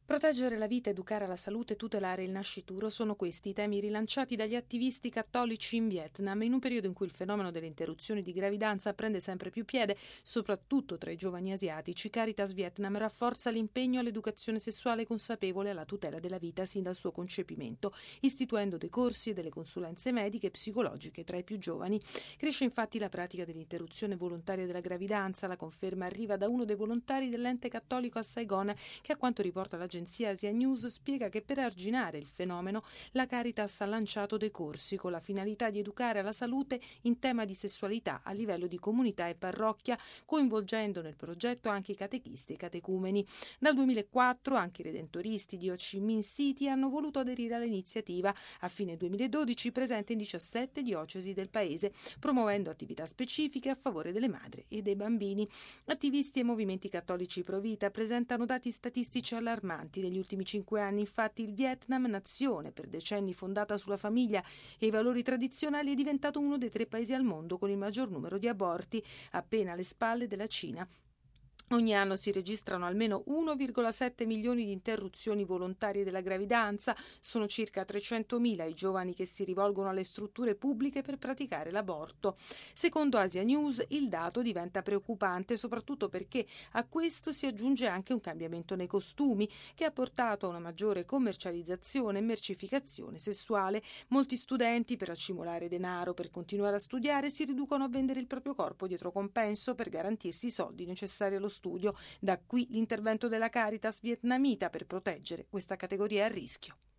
Proteggere la vita, educare alla salute e tutelare il nascituro sono questi i temi rilanciati dagli attivisti cattolici in Vietnam, in un periodo in cui il fenomeno delle interruzioni di gravidanza prende sempre più piede, soprattutto tra i giovani asiatici. Caritas Vietnam rafforza l'impegno all'educazione sessuale consapevole e alla tutela della vita sin dal suo concepimento, istituendo dei corsi e delle consulenze mediche e psicologiche tra i più giovani. Cresce infatti la pratica dell'interruzione volontaria della gravidanza. La conferma arriva da uno dei volontari dell'ente cattolico a Saigon, che a quanto riporta l'agenzia Asia News spiega che per arginare il fenomeno la Caritas ha lanciato dei corsi con la finalità di educare alla salute in tema di sessualità a livello di comunità e parrocchia, coinvolgendo nel progetto anche i catechisti e i catecumeni. Dal 2004 anche i redentoristi di Ho Chi Minh City hanno voluto aderire all'iniziativa. A fine 2012 presente in 17 diocesi del paese, promuovendo attività specifiche a favore delle madri e dei bambini. Attivisti e movimenti cattolici pro vita presentano dati statistici allarmanti. Negli ultimi 5 anni, infatti, il Vietnam, nazione per decenni fondata sulla famiglia e i valori tradizionali, è diventato uno dei 3 paesi al mondo con il maggior numero di aborti, appena alle spalle della Cina. Ogni anno si registrano almeno 1,7 milioni di interruzioni volontarie della gravidanza. Sono circa 300.000 i giovani che si rivolgono alle strutture pubbliche per praticare l'aborto. Secondo Asia News, il dato diventa preoccupante soprattutto perché a questo si aggiunge anche un cambiamento nei costumi che ha portato a una maggiore commercializzazione e mercificazione sessuale. Molti studenti, per accumulare denaro per continuare a studiare, si riducono a vendere il proprio corpo dietro compenso per garantirsi i soldi necessari allo studio. Da qui l'intervento della Caritas vietnamita per proteggere questa categoria a rischio.